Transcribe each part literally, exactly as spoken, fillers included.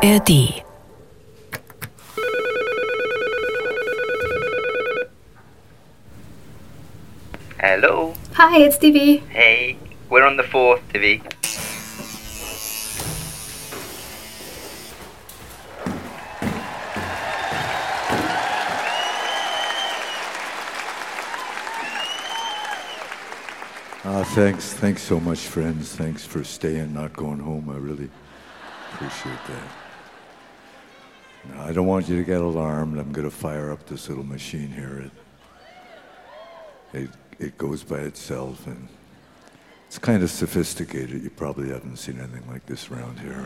R D. Hello. Hi, it's Divi. Hey, we're on the fourth, Divi. Uh, thanks, thanks so much, friends. Thanks for staying, not going home. I really appreciate that. Now, I don't want you to get alarmed. I'm going to fire up this little machine here. It, it, it goes by itself, and it's kind of sophisticated. You probably haven't seen anything like this around here.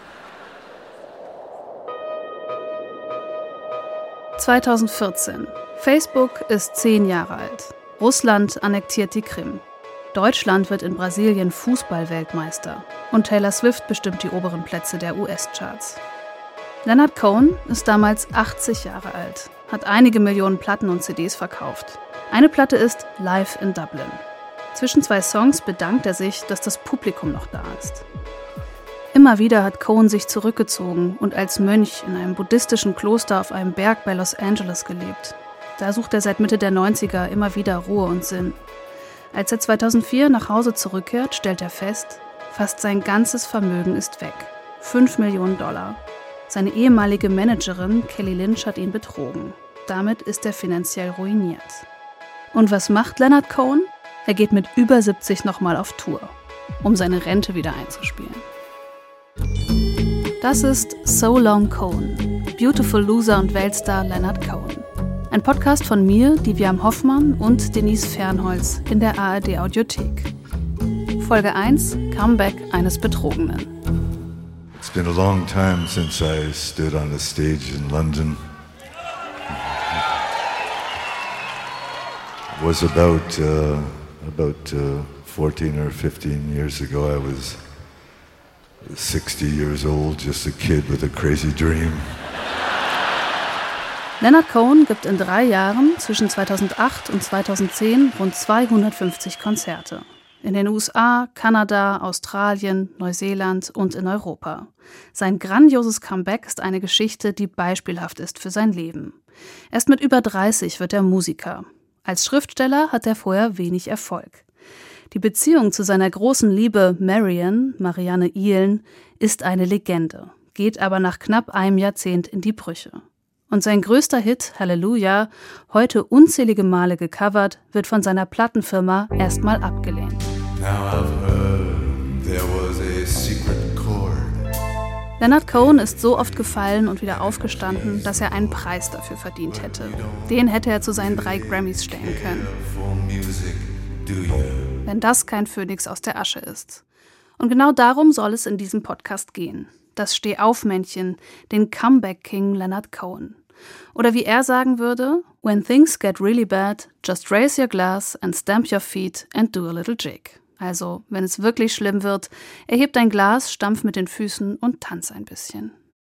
zwanzig vierzehn. Facebook ist zehn Jahre alt. Russland annektiert die Krim. Deutschland wird in Brasilien Fußball-Weltmeister. Und Taylor Swift bestimmt die oberen Plätze der U S-Charts. Leonard Cohen ist damals achtzig Jahre alt, hat einige Millionen Platten und C Ds verkauft. Eine Platte ist Live in Dublin. Zwischen zwei Songs bedankt er sich, dass das Publikum noch da ist. Immer wieder hat Cohen sich zurückgezogen und als Mönch in einem buddhistischen Kloster auf einem Berg bei Los Angeles gelebt. Da sucht er seit Mitte der neunziger immer wieder Ruhe und Sinn. Als er zweitausendvier nach Hause zurückkehrt, stellt er fest, fast sein ganzes Vermögen ist weg. Fünf Millionen Dollar. Seine ehemalige Managerin Kelly Lynch hat ihn betrogen. Damit ist er finanziell ruiniert. Und was macht Leonard Cohen? Er geht mit über siebzig nochmal auf Tour, um seine Rente wieder einzuspielen. Das ist So Long Cohen, Beautiful Loser und Weltstar Leonard Cohen. Ein Podcast von mir, Diviam Hoffmann und Denise Fernholz in der A R D Audiothek. Folge eins, Comeback eines Betrogenen. It's been a long time since I stood on a stage in London. It was about uh, about uh, fourteen or fifteen years ago. I was sixty years old, just a kid with a crazy dream. Leonard Cohen gibt in drei Jahren zwischen zweitausendacht und zweitausendzehn rund zweihundertfünfzig Konzerte. In den U S A, Kanada, Australien, Neuseeland und in Europa. Sein grandioses Comeback ist eine Geschichte, die beispielhaft ist für sein Leben. Erst mit über dreißig wird er Musiker. Als Schriftsteller hat er vorher wenig Erfolg. Die Beziehung zu seiner großen Liebe Marian, Marianne Ihlen, ist eine Legende, geht aber nach knapp einem Jahrzehnt in die Brüche. Und sein größter Hit, Hallelujah, heute unzählige Male gecovert, wird von seiner Plattenfirma erstmal abgelehnt. Leonard Cohen ist so oft gefallen und wieder aufgestanden, dass er einen Preis dafür verdient hätte. Den hätte er zu seinen drei Grammys stellen können. Wenn das kein Phönix aus der Asche ist. Und genau darum soll es in diesem Podcast gehen. Das Stehaufmännchen, den Comeback-King Leonard Cohen. Oder wie er sagen würde, when things get really bad, just raise your glass and stamp your feet and do a little jig. Also, wenn es wirklich schlimm wird, erheb dein Glas, stampf mit den Füßen und tanz ein bisschen.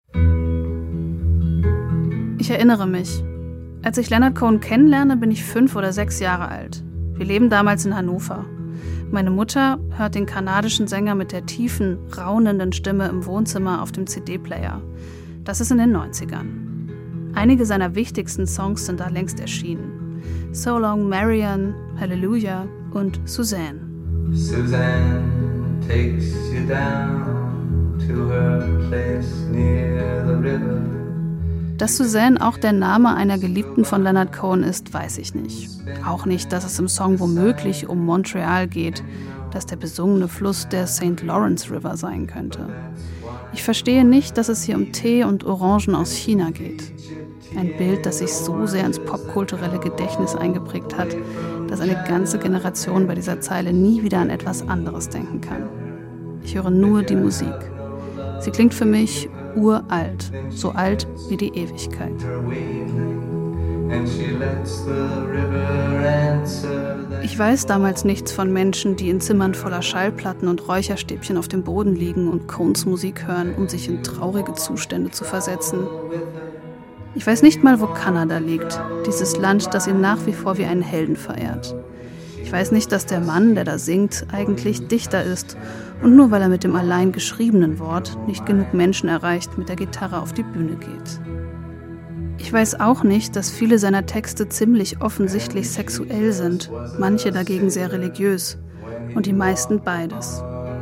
Ich erinnere mich. Als ich Leonard Cohen kennenlerne, bin ich fünf oder sechs Jahre alt. Wir leben damals in Hannover. Meine Mutter hört den kanadischen Sänger mit der tiefen, raunenden Stimme im Wohnzimmer auf dem C D-Player. Das ist in den neunzigern. Einige seiner wichtigsten Songs sind da längst erschienen. So Long Marian, Hallelujah und Suzanne. Suzanne takes you down to her place near the river. Dass Suzanne auch der Name einer Geliebten von Leonard Cohen ist, weiß ich nicht. Auch nicht, dass es im Song womöglich um Montreal geht, dass der besungene Fluss der Saint Lawrence River sein könnte. Ich verstehe nicht, dass es hier um Tee und Orangen aus China geht. Ein Bild, das sich so sehr ins popkulturelle Gedächtnis eingeprägt hat, dass eine ganze Generation bei dieser Zeile nie wieder an etwas anderes denken kann. Ich höre nur die Musik. Sie klingt für mich uralt, so alt wie die Ewigkeit. Ich weiß damals nichts von Menschen, die in Zimmern voller Schallplatten und Räucherstäbchen auf dem Boden liegen und Cohens Musik hören, um sich in traurige Zustände zu versetzen. Ich weiß nicht mal, wo Kanada liegt, dieses Land, das ihn nach wie vor wie einen Helden verehrt. Ich weiß nicht, dass der Mann, der da singt, eigentlich Dichter ist und nur weil er mit dem allein geschriebenen Wort nicht genug Menschen erreicht, mit der Gitarre auf die Bühne geht. Ich weiß auch nicht, dass viele seiner Texte ziemlich offensichtlich sexuell sind, manche dagegen sehr religiös und die meisten beides.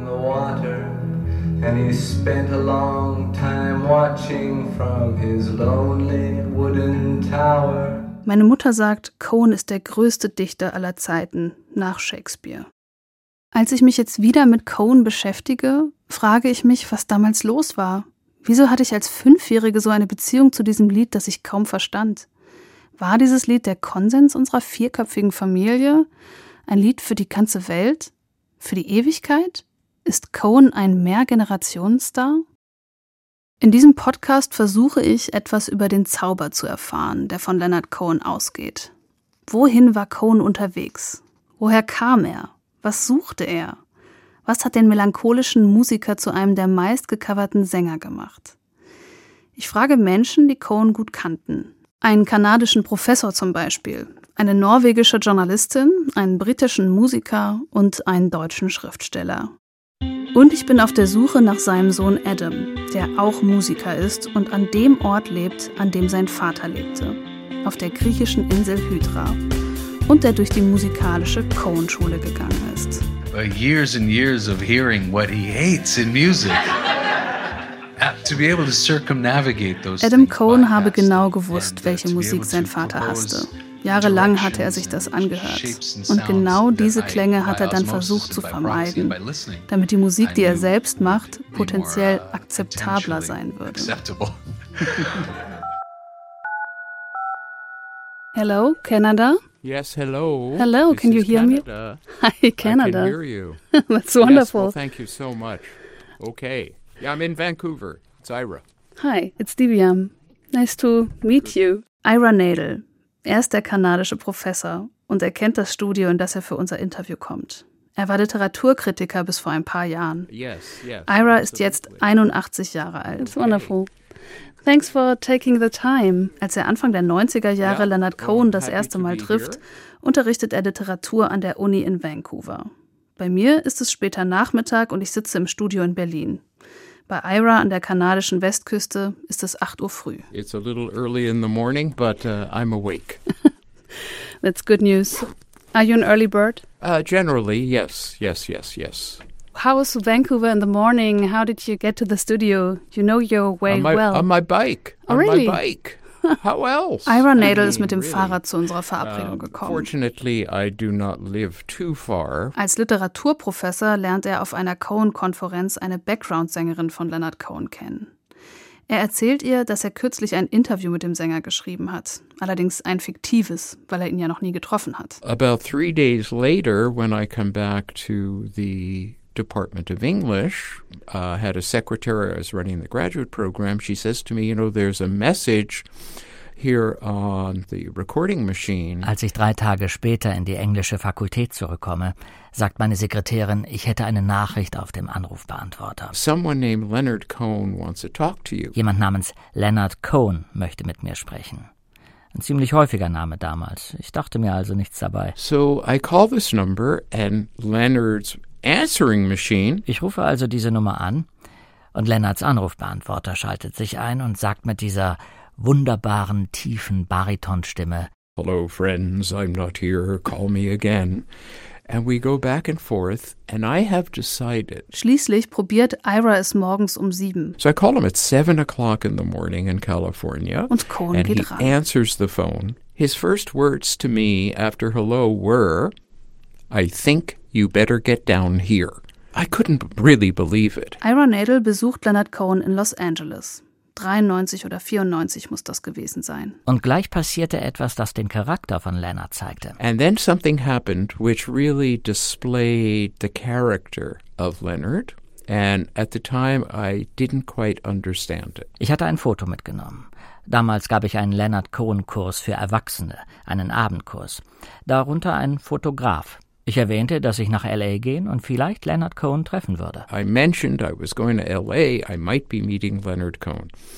And he spent a long time watching from his lonely wooden tower. Meine Mutter sagt, Cohen ist der größte Dichter aller Zeiten, nach Shakespeare. Als ich mich jetzt wieder mit Cohen beschäftige, frage ich mich, was damals los war. Wieso hatte ich als Fünfjährige so eine Beziehung zu diesem Lied, das ich kaum verstand? War dieses Lied der Konsens unserer vierköpfigen Familie? Ein Lied für die ganze Welt? Für die Ewigkeit? Ist Cohen ein Mehrgenerationenstar? In diesem Podcast versuche ich, etwas über den Zauber zu erfahren, der von Leonard Cohen ausgeht. Wohin war Cohen unterwegs? Woher kam er? Was suchte er? Was hat den melancholischen Musiker zu einem der meistgecoverten Sänger gemacht? Ich frage Menschen, die Cohen gut kannten. Einen kanadischen Professor zum Beispiel, eine norwegische Journalistin, einen britischen Musiker und einen deutschen Schriftsteller. Und ich bin auf der Suche nach seinem Sohn Adam, der auch Musiker ist und an dem Ort lebt, an dem sein Vater lebte, auf der griechischen Insel Hydra, und der durch die musikalische Cohen-Schule gegangen ist. Years and years of hearing what he hates in music. To be able to circumnavigate those Adam Cohen habe genau gewusst, welche Musik sein Vater hasste. Jahrelang hatte er sich das angehört. Und genau diese Klänge hat er dann versucht zu vermeiden, damit die Musik, die er selbst macht, potenziell akzeptabler sein würde. Hello, Canada? Yes, hello. Hello, This can you is hear Canada. me? Hi, Canada. I can hear you. That's wonderful. Yes, well, thank you so much. Okay. Yeah, I'm in Vancouver. It's Ira. Hi, it's Divyam. Nice to meet you. Ira Nadel. Er ist der kanadische Professor und er kennt das Studio, in das er für unser Interview kommt. Er war Literaturkritiker bis vor ein paar Jahren. Yes, yes. Ira ist jetzt einundachtzig Jahre alt. Okay. Wonderful. Thanks for taking the time. Als er Anfang der neunziger Jahre Ja, Leonard well, Cohen das happy erste to Mal be trifft, here. unterrichtet er Literatur an der Uni in Vancouver. Bei mir ist es später Nachmittag und ich sitze im Studio in Berlin. Bei Ira an der kanadischen Westküste ist es acht Uhr früh. It's a little early in the morning, but uh, I'm awake. That's good news. Are you an early bird? Uh, generally, yes, yes, yes, yes. How was Vancouver in the morning? How did you get to the studio? You know your way on my, well. On my bike. Oh, on really? my bike. How else? Ira I Nadel ist mean, mit dem really. Fahrrad zu unserer Verabredung Um, gekommen. Fortunately, I do not live too far. Als Literaturprofessor lernt er auf einer Cohen-Konferenz eine Background-Sängerin von Leonard Cohen kennen. Er erzählt ihr, dass er kürzlich ein Interview mit dem Sänger geschrieben hat. Allerdings ein fiktives, weil er ihn ja noch nie getroffen hat. About three days later, when I come back to the Department of English, uh, had a secretary, I was running the graduate program, she says to me, you know, there's a message here on the recording machine. Als ich drei Tage später in die englische Fakultät zurückkomme, sagt meine Sekretärin, ich hätte eine Nachricht auf dem Anrufbeantworter. Someone named Leonard Cohen wants to talk to you. Jemand namens Leonard Cohen möchte mit mir sprechen. Ein ziemlich häufiger Name damals. Ich dachte mir also nichts dabei. So I call this number and Leonard's answering machine. Ich rufe also diese Nummer an und Leonards Anrufbeantworter schaltet sich ein und sagt mit dieser wunderbaren, tiefen Baritonstimme: Hello, friends, I'm not here, call me again. And we go back and forth, and I have decided. Schließlich probiert Ira es morgens um sieben. So I call him at seven o'clock in the morning in California. Und Cohen and he geht ran. answers the phone. His first words to me after hello were, I think you better get down here. I couldn't really believe it. Ira Nadel besucht Leonard Cohen in Los Angeles. dreiundneunzig oder vierundneunzig muss das gewesen sein. Und gleich passierte etwas, das den Charakter von Leonard zeigte. And then something happened which really displayed the character of Leonard. And at the time I didn't quite understand it. Ich hatte ein Foto mitgenommen. Damals gab ich einen Leonard Cohen-Kurs für Erwachsene, einen Abendkurs. Darunter ein Fotograf. Ich erwähnte, dass ich nach L A gehen und vielleicht Leonard Cohen treffen würde. I mentioned I was going to L A. I might be meeting Leonard Cohen.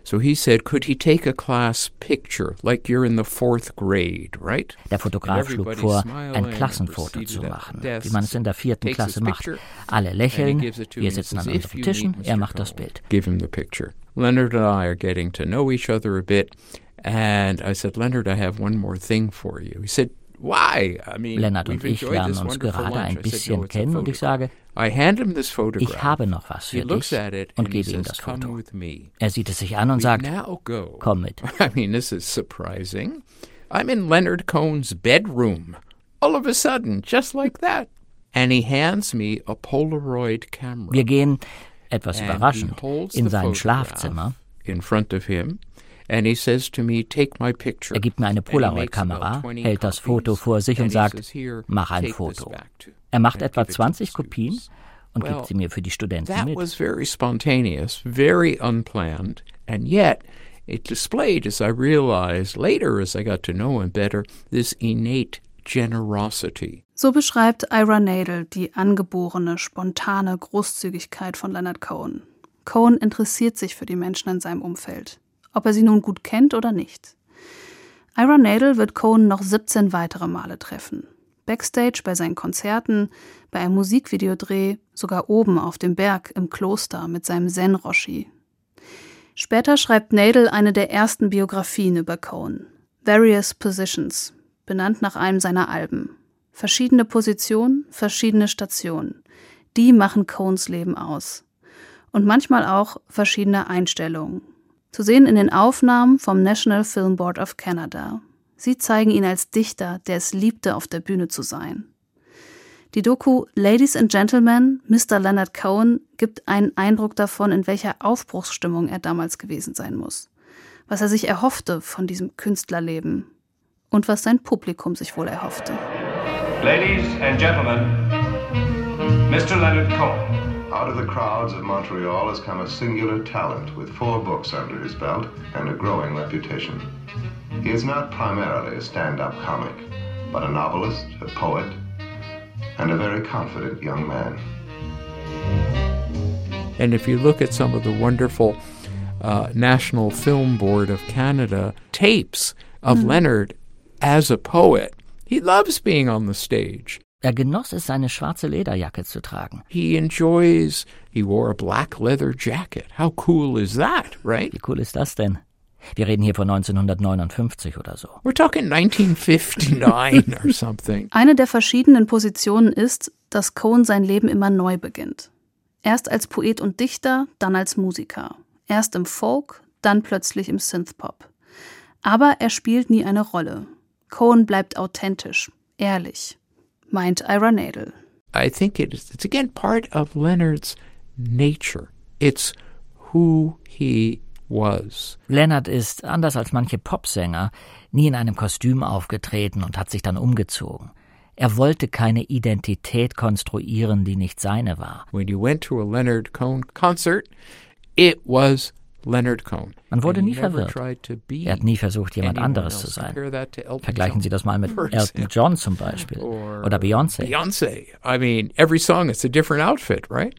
So he said, could he take a class picture, like you're in the fourth grade, right? Der Fotograf schlug vor, ein Klassenfoto zu machen, wie man es in der vierten Klasse macht. Alle lächeln, wir sitzen an unseren Tischen, er macht das Bild. Give him the picture. Leonard and I are getting to know each other a bit, and I said, Leonard, I have one more thing for you. He said, why? I mean, Leonard und ich lernen uns gerade ein bisschen kennen und ich sage, I hand him this photograph. Ich habe noch was für dich und gebe ihm das Foto. Er sieht es sich an und sagt, komm mit. I mean, this is surprising. I'm in Leonard Cohen's bedroom. All of a sudden, just like that. And he hands me a Polaroid camera. Wir gehen, etwas überraschend, in sein Schlafzimmer. In front of him. And he says to me, take my picture. Er gibt mir eine Polaroid-Kamera, hält das Foto vor sich und sagt, mach ein Foto. Er macht etwa zwanzig Kopien und gibt sie mir für die Studenten mit. That was very spontaneous, very unplanned, and yet it displayed, as I realized later as I got to know him better, this innate generosity. So beschreibt Ira Nadel die angeborene, spontane Großzügigkeit von Leonard Cohen. Cohen interessiert sich für die Menschen in seinem Umfeld, ob er sie nun gut kennt oder nicht. Ira Nadel wird Cohen noch siebzehn weitere Male treffen. Backstage bei seinen Konzerten, bei einem Musikvideodreh, sogar oben auf dem Berg im Kloster mit seinem Zen-Roshi. Später schreibt Nadel eine der ersten Biografien über Cohen, Various Positions, benannt nach einem seiner Alben. Verschiedene Positionen, verschiedene Stationen. Die machen Cohens Leben aus. Und manchmal auch verschiedene Einstellungen. Zu sehen in den Aufnahmen vom National Film Board of Canada. Sie zeigen ihn als Dichter, der es liebte, auf der Bühne zu sein. Die Doku Ladies and Gentlemen, Mister Leonard Cohen gibt einen Eindruck davon, in welcher Aufbruchsstimmung er damals gewesen sein muss. Was er sich erhoffte von diesem Künstlerleben. Und was sein Publikum sich wohl erhoffte. Ladies and Gentlemen, Mister Leonard Cohen. Out of the crowds of Montreal has come a singular talent with four books under his belt and a growing reputation. He is not primarily a stand-up comic, but a novelist, a poet, and a very confident young man. And if you look at some of the wonderful uh, National Film Board of Canada tapes of mm. Leonard as a poet, he loves being on the stage. Er genoss es, seine schwarze Lederjacke zu tragen. He enjoys, he wore a black leather jacket. How cool is that, right? Wie cool ist das denn? Wir reden hier von neunzehnhundertneunundfünfzig oder so. We're talking nineteen fifty-nine or something. Eine der verschiedenen Positionen ist, dass Cohen sein Leben immer neu beginnt. Erst als Poet und Dichter, dann als Musiker. Erst im Folk, dann plötzlich im Synthpop. Aber er spielt nie eine Rolle. Cohen bleibt authentisch, ehrlich. Meint Ira Nadel. I think it is, it's again part of Leonard's nature. It's who he was. Leonard ist, anders als manche Popsänger, nie in einem Kostüm aufgetreten und hat sich dann umgezogen. Er wollte keine Identität konstruieren, die nicht seine war. When you went to a Leonard Cohen concert, it was Leonard Cohen. Man wurde nie verwirrt. Er hat nie versucht, jemand anderes zu sein. Vergleichen Sie das mal mit Elton John zum Beispiel. Oder Beyoncé. Beyoncé. I mean, every song it's a different outfit, right?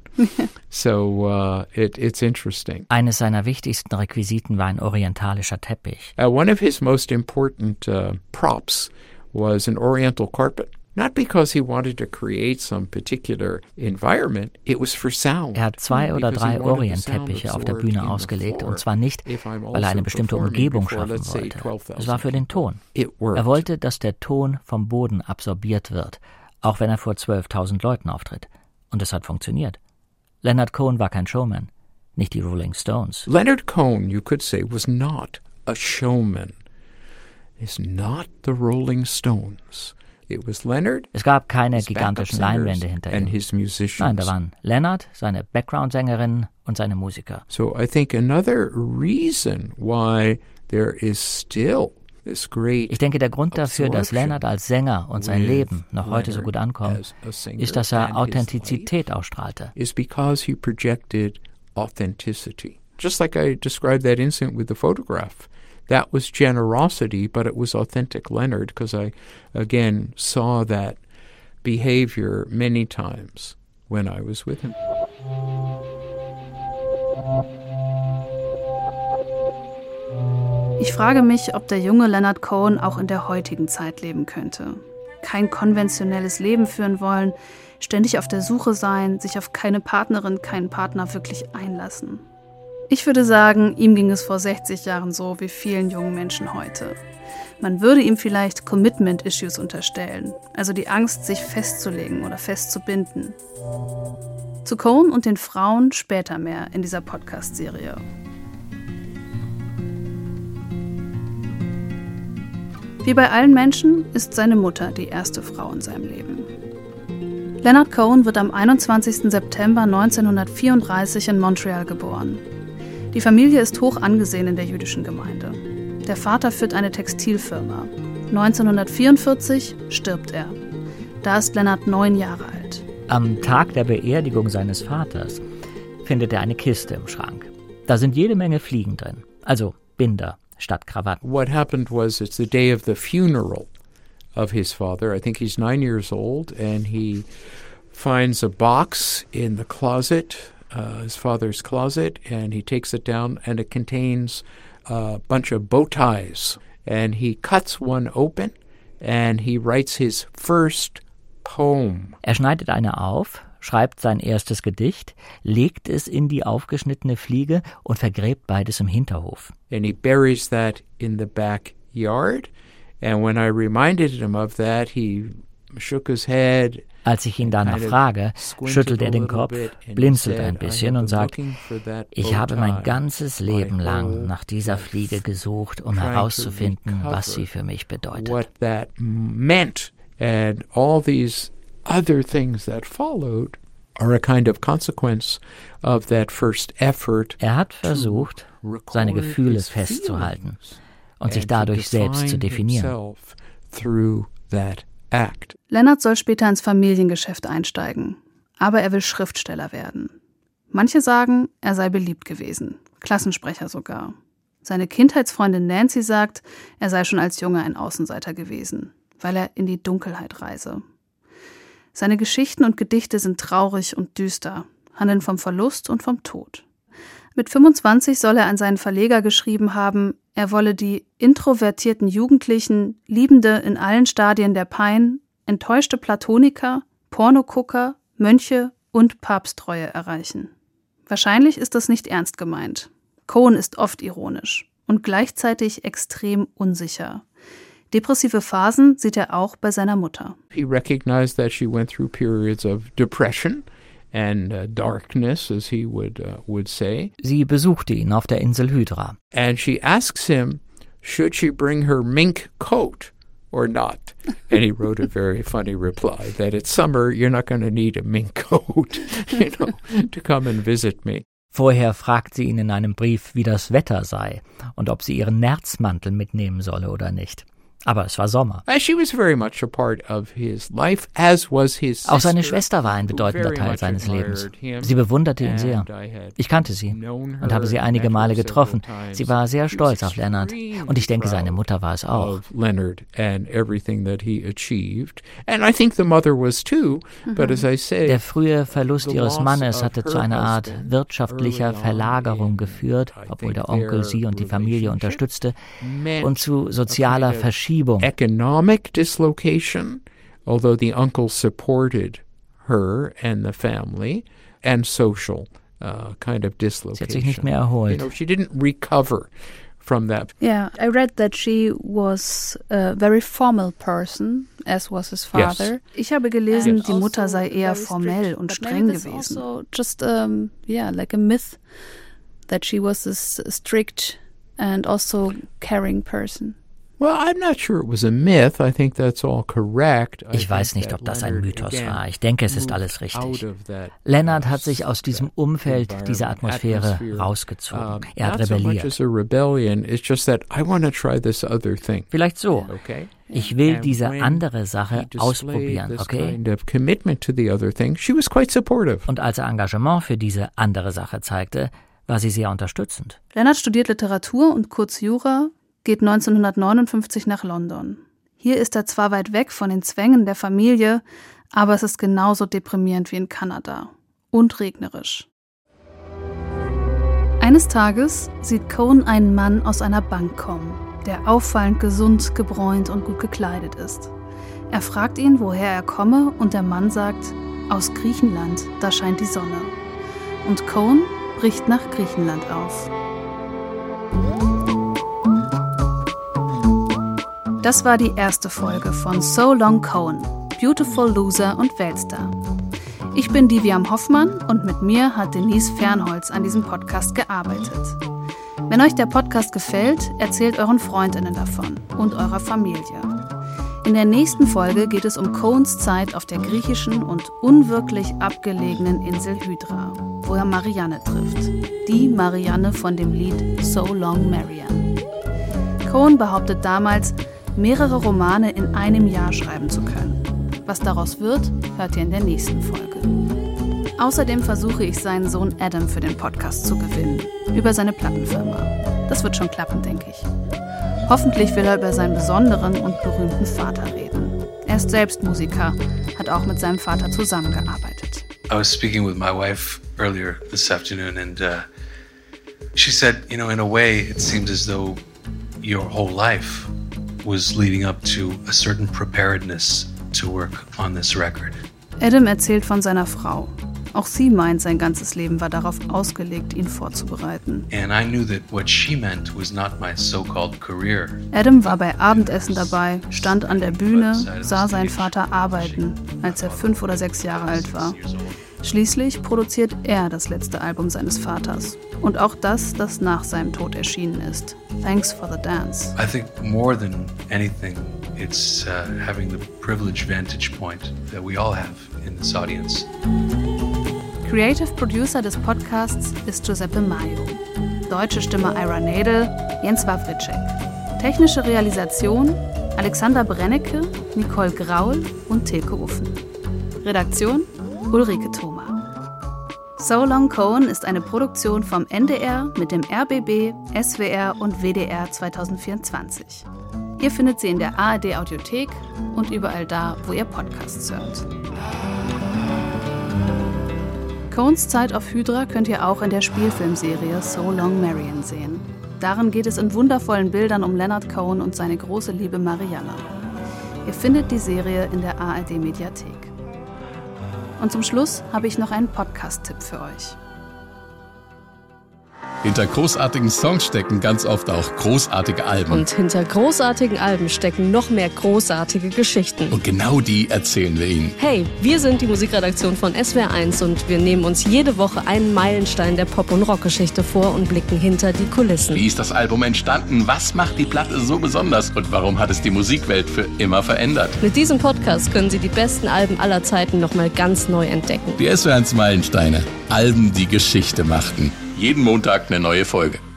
So uh, it, it's interesting. Eines seiner wichtigsten Requisiten war ein orientalischer Teppich. Uh, one of his most important uh, props was an oriental carpet. Not because he wanted to create some particular environment, it was for sound. Er hat zwei oder drei Orientteppiche auf der Bühne ausgelegt, und zwar nicht, weil er eine bestimmte Umgebung schaffen wollte. Es war für den Ton. Er wollte, dass der Ton vom Boden absorbiert wird, auch wenn er vor zwölftausend Leuten auftritt. Und es hat funktioniert. Leonard Cohen war kein Showman, nicht die Rolling Stones. Leonard Cohen, you could say, was not a showman. He's not the Rolling Stones. It was Leonard, es gab keine gigantischen Leinwände hinter ihm. Nein, da waren Leonard, seine Background-Sängerinnen und seine Musiker. So I think another reason why there is still this great Ich denke, der Grund dafür, dass Leonard als Sänger und sein Leben noch heute so gut ankommen, ist, dass er Authentizität ausstrahlte. Is because he projected authenticity. Just like I described that incident with the photograph. That was generosity, but it was authentic Leonard, because I, again, saw that behavior many times when I was with him. Ich frage mich, ob der junge Leonard Cohen auch in der heutigen Zeit leben könnte. Kein konventionelles Leben führen wollen, ständig auf der Suche sein, sich auf keine Partnerin, keinen Partner wirklich einlassen. Ich würde sagen, ihm ging es vor sechzig Jahren so wie vielen jungen Menschen heute. Man würde ihm vielleicht Commitment-Issues unterstellen, also die Angst, sich festzulegen oder festzubinden. Zu Cohen und den Frauen später mehr in dieser Podcast-Serie. Wie bei allen Menschen ist seine Mutter die erste Frau in seinem Leben. Leonard Cohen wird am einundzwanzigsten September neunzehnhundertvierunddreißig in Montreal geboren. Die Familie ist hoch angesehen in der jüdischen Gemeinde. Der Vater führt eine Textilfirma. neunzehnhundertvierundvierzig stirbt er. Da ist Leonard neun Jahre alt. Am Tag der Beerdigung seines Vaters findet er eine Kiste im Schrank. Da sind jede Menge Fliegen drin, also Binder statt Krawatten. What happened was it's the day of the funeral of his father. I think he's nine years old, and he finds a box in the closet, uh, his father's closet, and he takes it down, and it contains a bunch of bow ties. And he cuts one open, and he writes his first poem. Er schneidet eine auf, schreibt sein erstes Gedicht, legt es in die aufgeschnittene Fliege und vergräbt beides im Hinterhof. And he buries that in the backyard. And when I reminded him of that, he shook his head. Als ich ihn danach frage, schüttelt er den Kopf, blinzelt ein bisschen und sagt, ich habe mein ganzes Leben lang nach dieser Fliege gesucht, um herauszufinden, was sie für mich bedeutet. What that meant. And all these other things that followed are a kind of consequence of that first effort. Er hat versucht, seine Gefühle festzuhalten und sich dadurch selbst zu definieren. Leonard soll später ins Familiengeschäft einsteigen, aber er will Schriftsteller werden. Manche sagen, er sei beliebt gewesen, Klassensprecher sogar. Seine Kindheitsfreundin Nancy sagt, er sei schon als Junge ein Außenseiter gewesen, weil er in die Dunkelheit reise. Seine Geschichten und Gedichte sind traurig und düster, handeln vom Verlust und vom Tod. Mit fünfundzwanzig soll er an seinen Verleger geschrieben haben, er wolle die introvertierten Jugendlichen, Liebende in allen Stadien der Pein, enttäuschte Platoniker, Pornogucker, Mönche und Papsttreue erreichen. Wahrscheinlich ist das nicht ernst gemeint. Cohen ist oft ironisch und gleichzeitig extrem unsicher. Depressive Phasen sieht er auch bei seiner Mutter. He recognized that she went through periods of depression and uh, darkness, as he would uh, would say. Sie besuchte ihn auf der Insel Hydra. And she asks him, should she bring her mink coat or not? And he wrote a very funny reply that it's summer, you're not going to need a mink coat, you know, to come and visit me. Vorher fragt sie ihn in einem Brief, wie das Wetter sei und ob sie ihren Nerzmantel mitnehmen solle oder nicht. Aber es war Sommer. Auch seine Schwester war ein bedeutender Teil seines Lebens. Sie bewunderte ihn sehr. Ich kannte sie und habe sie einige Male getroffen. Sie war sehr stolz auf Leonard. Und ich denke, seine Mutter war es auch. Der frühe Verlust ihres Mannes hatte zu einer Art wirtschaftlicher Verlagerung geführt, obwohl der Onkel sie und die Familie unterstützte, und zu sozialer Verschiebung. Economic dislocation, although the uncle supported her and the family, and social uh, kind of dislocation. Sie hat sich nicht mehr erholt. You know, she didn't recover from that. Yeah, I read that she was a very formal person, as was his father. Yes. Ich habe gelesen, yes. Die Mutter sei eher formell und streng gewesen. Also just um, yeah, like a myth that she was this strict and also caring person. Well, I'm not sure it was a myth. I think that's all correct. Ich weiß nicht, ob das ein Mythos war. Ich denke, es ist alles richtig. Leonard hat sich aus diesem Umfeld, dieser Atmosphäre rausgezogen. Er hat rebelliert. Vielleicht so. Ich will diese andere Sache ausprobieren, okay? Und als er Engagement für diese andere Sache zeigte, war sie sehr unterstützend. Leonard studiert Literatur und kurz Jura, geht neunzehnhundertneunundfünfzig nach London. Hier ist er zwar weit weg von den Zwängen der Familie, aber es ist genauso deprimierend wie in Kanada. Und regnerisch. Eines Tages sieht Cohen einen Mann aus einer Bank kommen, der auffallend gesund, gebräunt und gut gekleidet ist. Er fragt ihn, woher er komme, und der Mann sagt, aus Griechenland, da scheint die Sonne. Und Cohen bricht nach Griechenland auf. Das war die erste Folge von So Long Cohen, Beautiful Loser und Weltstar. Ich bin Diviam Hoffmann und mit mir hat Denise Fernholz an diesem Podcast gearbeitet. Wenn euch der Podcast gefällt, erzählt euren FreundInnen davon und eurer Familie. In der nächsten Folge geht es um Cohens Zeit auf der griechischen und unwirklich abgelegenen Insel Hydra, wo er Marianne trifft. Die Marianne von dem Lied So Long Marianne. Cohen behauptet damals, mehrere Romane in einem Jahr schreiben zu können. Was daraus wird, hört ihr in der nächsten Folge. Außerdem versuche ich, seinen Sohn Adam für den Podcast zu gewinnen, über seine Plattenfirma. Das wird schon klappen, denke ich. Hoffentlich will er über seinen besonderen und berühmten Vater reden. Er ist selbst Musiker, hat auch mit seinem Vater zusammengearbeitet. I was speaking with my wife earlier this afternoon and uh, she said, you know, in a way it seems as though your whole life was leading up to a certain preparedness to work on this record. Adam erzählt von seiner Frau. Auch sie meint, sein ganzes Leben war darauf ausgelegt, ihn vorzubereiten. And I knew that what she meant was not my so-called career. Adam war bei Abendessen dabei, stand an der Bühne, sah seinen Vater arbeiten, als er fünf oder sechs Jahre alt war. Schließlich produziert er das letzte Album seines Vaters. Und auch das, das nach seinem Tod erschienen ist. Thanks for the Dance. I think more than anything, it's uh, having the privileged vantage point that we all have in this audience. Creative Producer des Podcasts ist Giuseppe Maio. Deutsche Stimme Ira Nadel, Jens Wawritschek. Technische Realisation Alexander Brennecke, Nicole Graul und Tilke Uffen. Redaktion Ulrike Thoma. So Long Cohen ist eine Produktion vom N D R mit dem R B B, S W R und W D R zwanzig vierundzwanzig. Ihr findet sie in der A R D Audiothek und überall da, wo ihr Podcasts hört. Cohens Zeit auf Hydra könnt ihr auch in der Spielfilmserie So Long Marianne sehen. Darin geht es in wundervollen Bildern um Leonard Cohen und seine große Liebe Marianne. Ihr findet die Serie in der A R D Mediathek. Und zum Schluss habe ich noch einen Podcast-Tipp für euch. Hinter großartigen Songs stecken ganz oft auch großartige Alben. Und hinter großartigen Alben stecken noch mehr großartige Geschichten. Und genau die erzählen wir Ihnen. Hey, wir sind die Musikredaktion von S W R eins und wir nehmen uns jede Woche einen Meilenstein der Pop- und Rockgeschichte vor und blicken hinter die Kulissen. Wie ist das Album entstanden? Was macht die Platte so besonders? Und warum hat es die Musikwelt für immer verändert? Mit diesem Podcast können Sie die besten Alben aller Zeiten nochmal ganz neu entdecken. Die S W R eins Meilensteine. Alben, die Geschichte machten. Jeden Montag eine neue Folge.